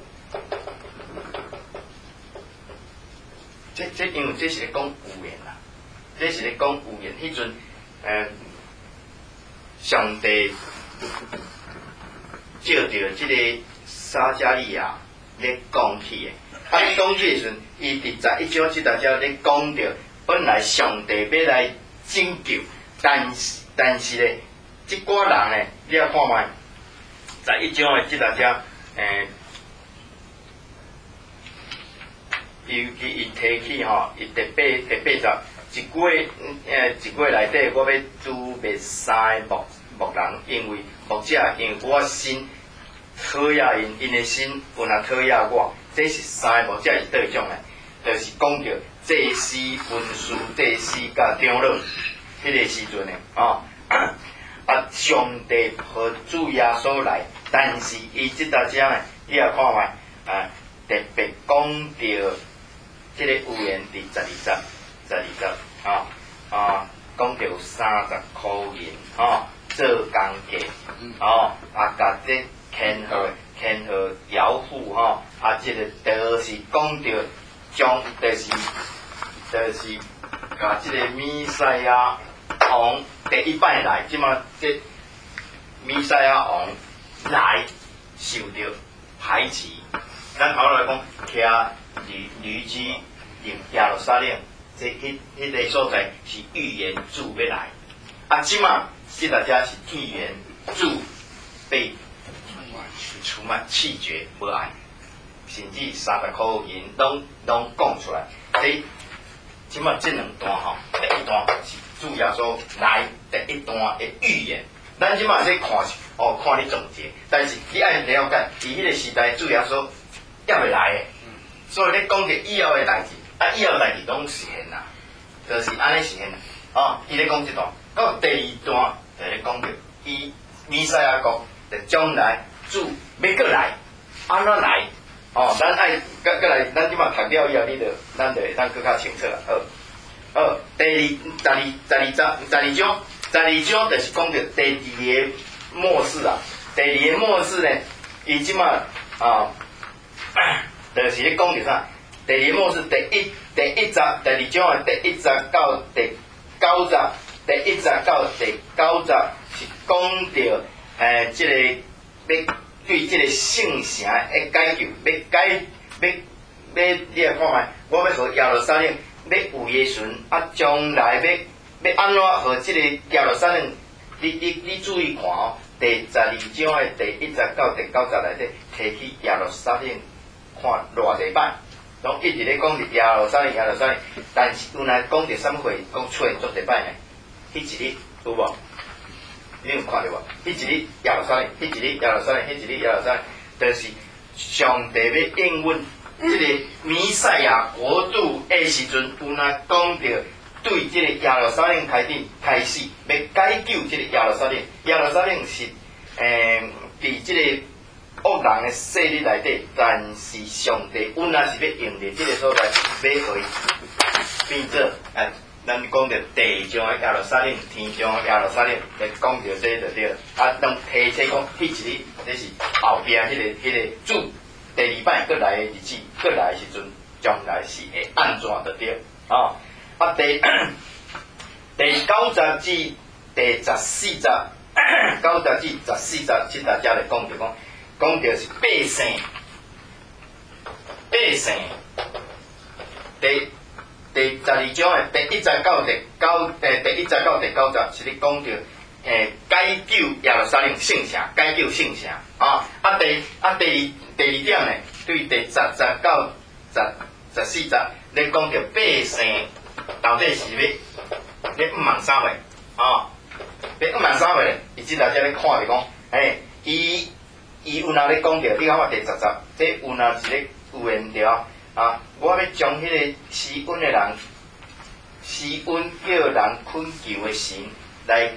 这这因为这是咧讲预言啦。这是咧讲预言，迄阵，诶、呃，上帝照着即个撒迦利亚咧讲起诶，啊，咧讲起诶时阵，伊伫十一章即大家咧讲着，本来上帝要来拯救，但是但是咧，即寡人咧，你也看卖，十一章诶即大家，诶、呃，尤其伊提起吼，伊第八第八集。一月，诶，一月内底，我要拄灭三个牧牧人，因为牧者，因为我心讨厌因，因的心有若讨厌我，这是三个牧者是倒一种诶，就是讲着祭司、文士、祭司甲长老，迄个时阵诶，哦，啊，上帝和主耶稣来，但是伊即搭遮诶，你也看卖，啊，特别讲着即个预言伫十二集。十二集啊啊，讲着有三十块银哦，做工价哦，啊，甲这签号签号摇户吼，啊，即、这个就是讲着将，就是就是甲即个弥赛亚王第一摆来，即马这弥赛亚王来受着排斥，咱头来讲，徛驴驴驹入耶路撒冷。这迄迄个所在是预言主要来，啊，即马即大家是预言主被出卖弃绝无爱，甚至三十块银拢拢讲出来。这即马这两段吼，第一段是主耶稣来第一段的预言，咱即马在看哦，看你总结，但是你爱了解，伫迄个时代主耶稣也袂来的。所以咧讲着以后的代志，啊以后代志拢实现啦，就是安尼实现啦。哦，伊咧讲这段，到第二段就咧讲着伊弥赛亚国就将来主要过来，安怎来？哦，咱爱搁搁来，咱即马读了以后，你就咱就会当更较清楚啦。好，好，第二十二十二章十二章，十二章就是讲着第二个末世啊。第二个末世呢，伊即马啊，就是咧讲着啥？第二个末世第一第一集第二章的第一集到第九集，第一集到第九集是讲着诶，即、这个要。对即个圣城的解救，要解要要，你来看觅，我要互耶路撒冷要有耶稣，啊，将来要要安怎互即个耶路撒冷？你你你注意看哦，第十二章的第一节到第九节内底提起耶路撒冷，看偌济摆，拢一直咧讲着耶路撒冷耶路撒冷，但是有来讲着什么会讲出现足济摆呢？迄一日有无？你有看到无？迄一日耶路撒冷，迄一日耶路撒冷，迄一日耶路撒冷，就是上帝要应允即个弥赛亚国度的时阵，有哪讲着对即个耶路撒冷开始开始要解救即个耶路撒冷。耶路撒冷是诶，伫即个恶人的势力内底，但是上帝有哪是要用伫即个所在，要互伊变做诶。咱讲着地上的耶路撒冷，天上的耶路撒冷，来讲着这就对了。啊，咱提醒讲，迄一日，这是后壁迄、那个、迄、那个主第二摆过来的日子，过来的时阵，将来是会安怎就对。啊，啊第第九十至第十四集，九十至十四集，即大家来讲着讲，讲着是百姓，百姓第。第十二章的第一节到第九，诶，第一节到第九节是咧讲着，诶，解救耶路撒冷圣城，解救圣城啊。啊第啊第二第二点呢，对第十节到十十四节咧讲着百姓到底是要咧五万三位啊，咧五万三位咧，伊即大家咧看着讲，诶，伊伊有哪咧讲着？你看我第十节，这有哪是咧有缘着？啊！我要将迄个施恩的人、施恩叫人困求的神来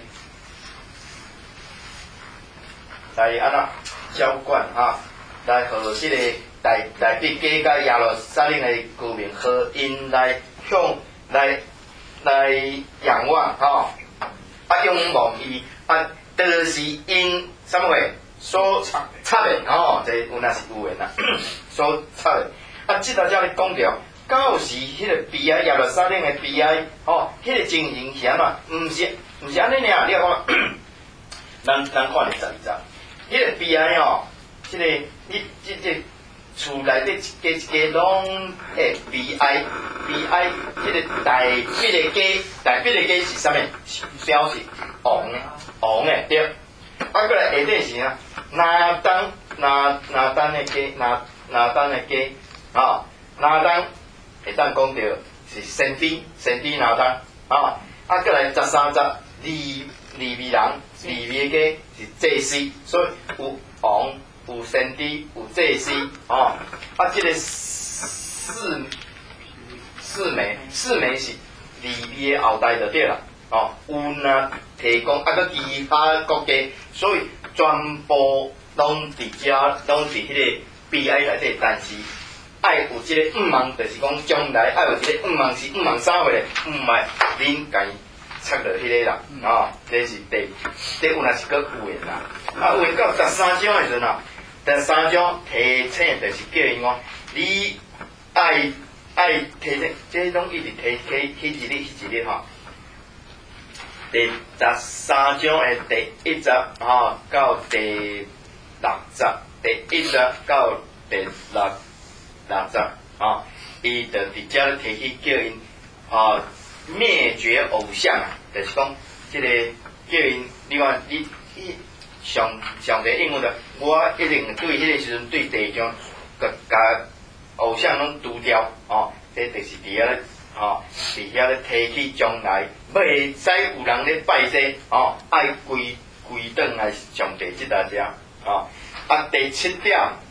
来安怎浇灌哈，来互即个代代表家甲耶路撒冷的居民，互因来向来来仰望哈，啊仰望伊啊，就是因什么话所插的哦，这有那是有诶啦，所插的。啊，即大家咧讲着，到时迄个悲哀耶路撒冷的悲哀，吼，迄个情形是安怎？毋是，毋是安尼尔。你看，咱咱看咧十二集，迄个悲哀吼，即个你即即厝内底一家一家拢会悲哀，悲哀，迄个大笔的家，大笔的家是啥物？表示王的，王的对。啊，过来下底是啊，拿单拿拿单的家，拿拿单的家。啊，拿单会当讲着是先知，先知拿单啊，啊，过来十三节利利未人，利未家是祭司，所以有王，有先知，有祭司啊，啊，即、这个四四枚，四枚是利未的后代就对啦，哦，有若提供啊个其他国家，所以全部拢伫遮，拢伫迄个悲哀内底，但是。爱有即个五万，就是讲将来爱有即个五万是五万三岁，毋係恁家插落迄个啦，啊，这是第，这有若是搁有诶啦。啊，有诶到十三章诶时阵啊，第三章提醒就是叫因讲，你爱爱提醒，这拢一直提提提一日一日吼。第十三章诶第一节吼到第六节，第一节到第六。六节啊，伊就直接咧提起叫因啊灭绝偶像啊，就是讲即、這个叫因，你看你你上上帝应用着，我一定对迄个时阵对地上甲甲偶像拢除掉哦，这就是伫遐咧哦，伫遐咧提起将来，袂使有人咧拜祭哦，爱归归转来上帝即搭遮哦。啊，第七点。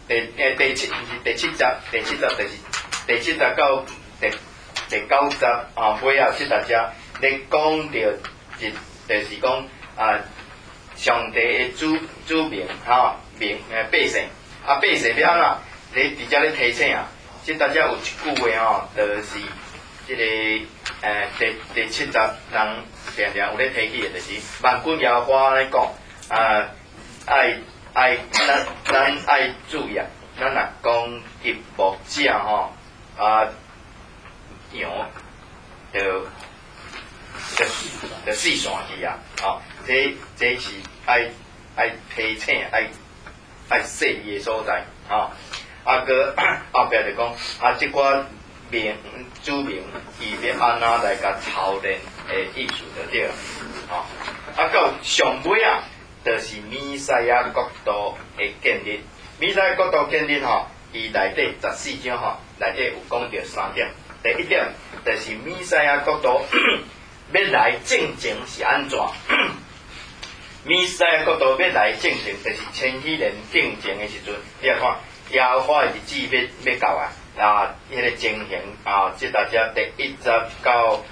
第诶第七，毋是第七集，第七集就是第七集到第第九集啊，尾后七十只，咧讲到一就是讲啊，上帝诶主主名吼名诶百姓，啊百姓要安怎？咧伫遮咧提醒啊，即大家有一句话吼，就是即、這个诶第第七集人常常有咧提起诶，就是万军耶和华咧讲啊，爱。爱咱咱爱注意啊！咱若讲吉木者吼啊羊，就就就四散去啊！哦，这这是爱爱提醒爱爱说伊的所在啊！啊个后壁就讲啊，即寡名主名伊要安怎来甲操练的意思就对了啊！啊到上尾啊！就是弥赛亚国度的建立，弥赛亚国度建立吼，伊内底十四章吼，内底有讲到三点。第一点就是弥赛亚国度要来正经是安怎？弥赛亚国度要来正经，就是千禧年正经的时阵，你来看耶和华的日子要要到啊！啊，迄、那个情形啊，即大家第一集到。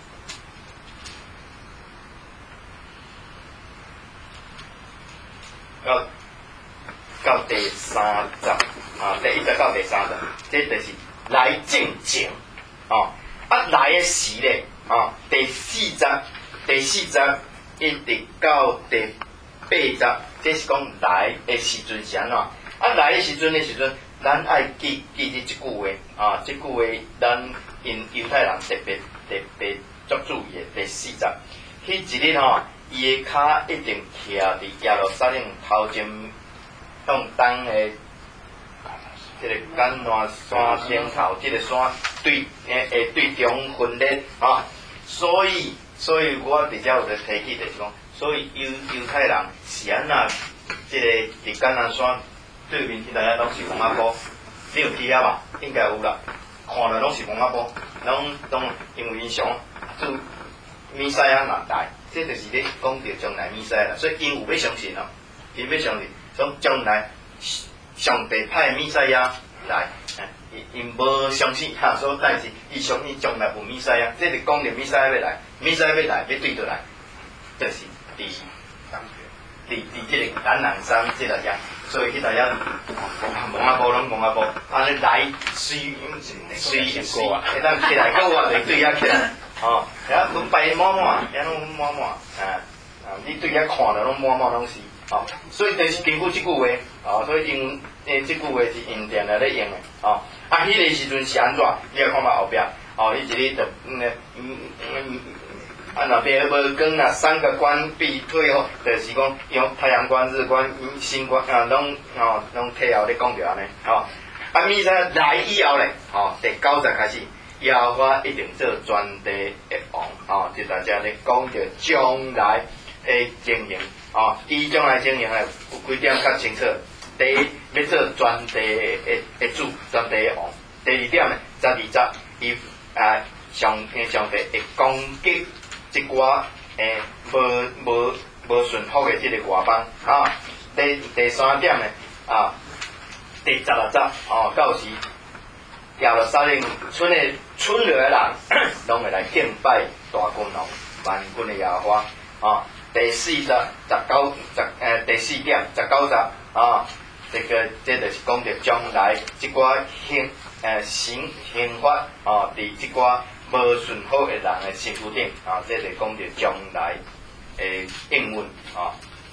到到第三集啊，第一集到第三集，这就是来正经哦。啊，来的时咧哦，第四集，第四集一直到第八集，这是讲来的时阵是安怎？啊，来的时阵的时阵，咱爱记记住一句话啊，这句话咱因犹太人特别特别足注意的第四集，迄一日吼。伊个骹一定徛伫耶路撒冷头前向东的即个橄榄山顶头，即、这个山对诶诶对中分裂啊，所以所以我直接有咧提起就是讲，所以犹犹太人是安那即、这个伫橄榄山对面，其他拢是蒙阿波，你有去遐吧？应该有啦，看了拢是蒙阿波，拢拢因为因想做弥赛亚若来。这就是咧讲到将来弥赛啦，所以因有要相信哦，因要相信，讲将来上帝派弥赛亚来，因因无相信哈，所以但是伊相信将来有弥赛亚，这是讲到弥赛亚要来，弥赛亚要来要对倒来，就是伫伫伫即个橄榄山即个家，所以去大家蒙阿波拢蒙阿波，安尼来随随随，会当起来，搁我就对遐起来。哦，遐拢摆满满，遐拢满满，啊啊！你对遐看着拢满满拢是，哦，所以就是根据即句话，哦，所以用诶即句话是用电来咧用诶，哦，啊，迄、那个时阵是安怎？你来看嘛后壁，哦，伊一个就嗯嗯嗯，啊那边无光啊，三个关闭退后，就是讲用太阳光、日光、星光啊，拢哦拢退后咧讲着安尼，哦，啊，弥赛来以后咧，哦，第九集开始。耶和华一定做全地的王，哦，就大家咧讲着将来的情形，哦，伊将来情形诶有几点较清楚。第一，要做全地的的主，全地的王。第二点咧，十二集伊啊上上帝会攻击即寡诶无无无顺服的即个外邦，啊，第第三点咧啊，第十六集哦，到时。耶路撒冷村的村里的人，拢会来敬拜大君王万军的耶和华。啊，第四十、十九、十诶第四点十九集啊，这个这就是讲着将来即寡刑诶刑刑法啊，伫即寡无顺服的人的身躯顶啊，这就讲着将来诶应允啊。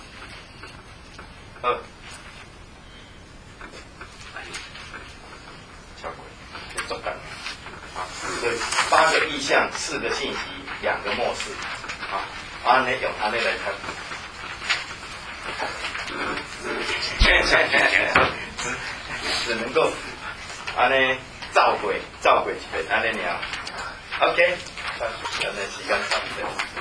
好。中等啊，所以八个意象，四个信息，两个末世啊，安尼用安尼来看，只只能够安尼照过照过一遍，安尼尔 ，OK，咱咱的时间差不多。